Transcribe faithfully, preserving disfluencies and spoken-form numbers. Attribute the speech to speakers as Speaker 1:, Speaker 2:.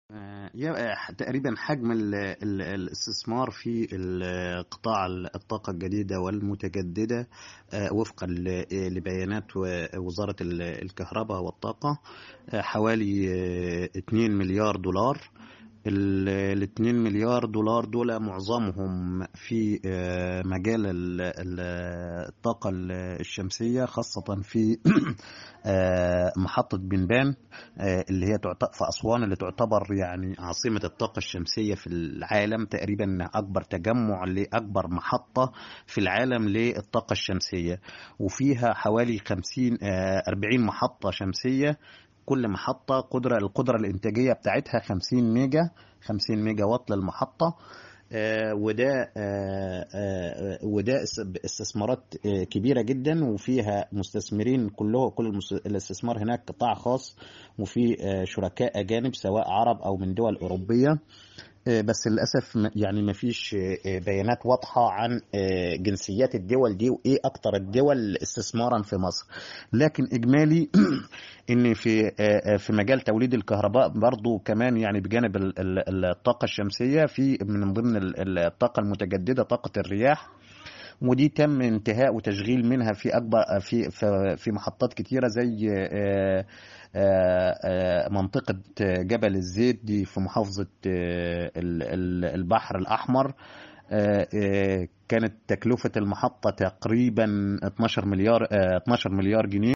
Speaker 1: آه، يا- آه، تقريبا حجم ال- ال- الاستثمار في ال- قطاع الطاقة الجديدة والمتجددة، آه، وفقا ل- لبيانات و- وزارة ال- الكهرباء والطاقة، آه، حوالي آه، اتنين مليار دولار. ال ال اتنين مليار دولار دول معظمهم في آه، مجال ال- ال- الطاقة ال- الشمسية، خاصة في آه، محطة بنبان، آه، اللي هي تعت- في أسوان، اللي تعتبر يعني عاصمة الطاقة الشمسية في العالم، تقريبا أكبر تجمع لأكبر محطة في العالم للطاقة الشمسية. وفيها حوالي خمسين آه، أربعين محطة شمسية، كل محطة قدرة القدرة الإنتاجية بتاعتها خمسين ميجا، خمسين ميجا واط للمحطة. آه، وده آه، آه، وده اس- استثمارات آه، كبيرة جدا، وفيها مستثمرين كله، كل المس- الاستثمار هناك قطاع خاص، وفي آه، شركاء أجانب سواء عرب أو من دول أوروبية. آه، بس للأسف م- يعني ما فيش آه، بيانات واضحة عن آه، جنسيات الدول دي وإيه أكتر الدول استثمارا في مصر. لكن إجمالي إن في آه، آه، في مجال توليد الكهرباء برضو كمان، يعني بجانب ال- ال- الطاقة الشمسية، في من ضمن ال- ال- الطاقة المتجددة طاقة الرياح، ودي تم انتهاء وتشغيل منها في اكبر في في في محطات كتيره، زي آه، آه، آه، منطقه جبل الزيت دي في محافظه آه، ال- ال- البحر الاحمر. آه، آه، كانت تكلفه المحطه تقريبا اتناشر مليار، آه، اتناشر مليار جنيه.